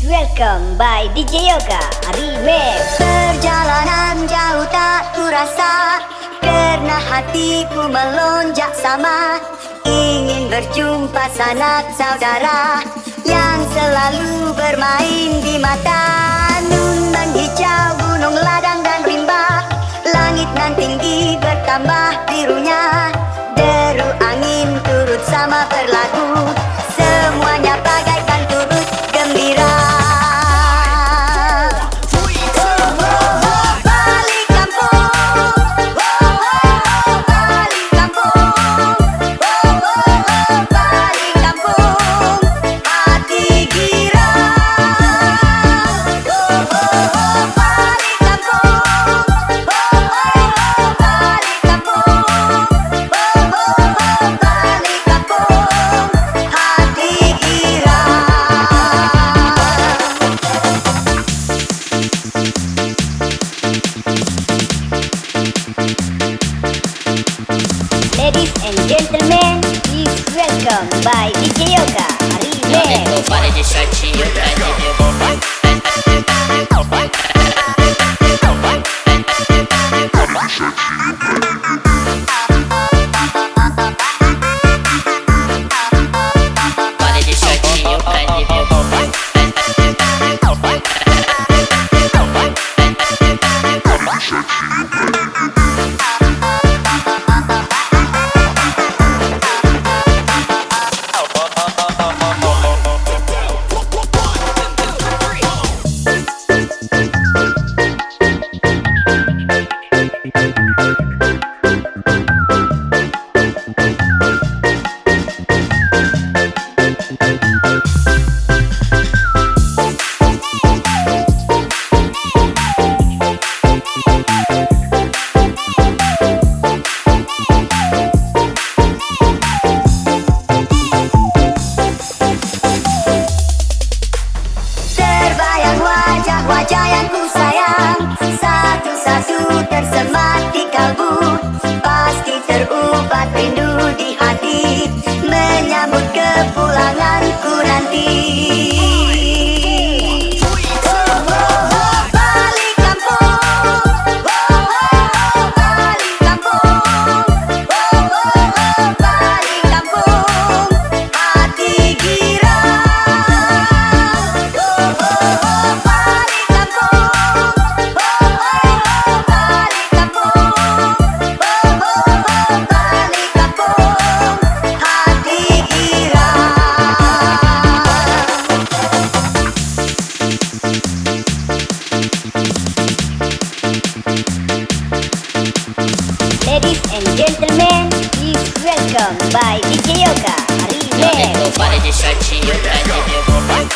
welcome by DJ Yoga Remix. Perjalanan jauh tak kurasa, karena hatiku melonjak sama. Ingin berjumpa sanak saudara yang selalu bermain di mata. Nun menghijau gunung ladang dan rimba, langit nan tinggi bertambah birunya. Deru angin turut sama berlagu, semuanya bagaikan turut gembira. Ladies and gentlemen, please welcome by DJ Yoga Remix. Para de shortinho pra wajah yang ku sayang, satu-satu tersemat di kalbu. Pasti terubat rindu di hati, menyambut kepulanganku nanti. Balik kampung, balik kampung, balik kampung, hati girang. Ladies and gentlemen, please welcome by DJ Yoga Remix. para de shortinho pra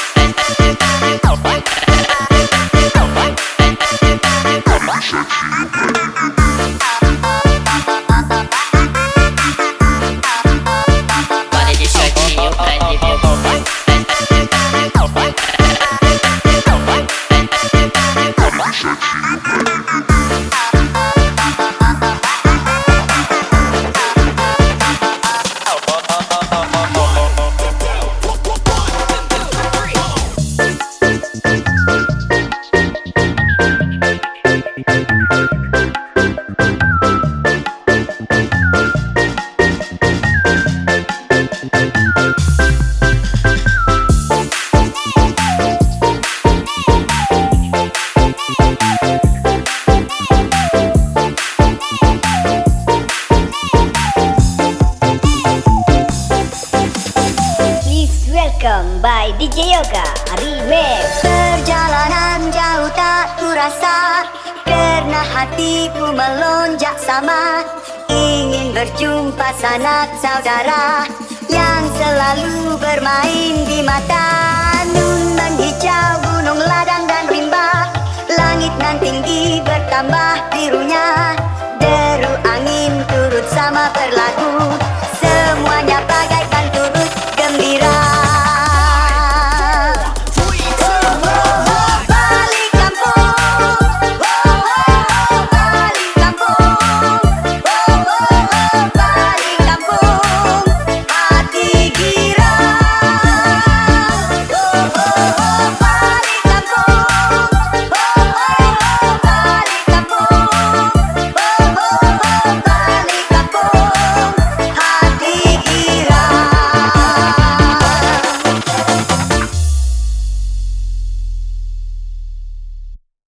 welcome by DJ Yoga Remix. Perjalanan jauh tak kurasa, karena hatiku melonjak sama. Ingin berjumpa sanak saudara yang selalu bermain di mata.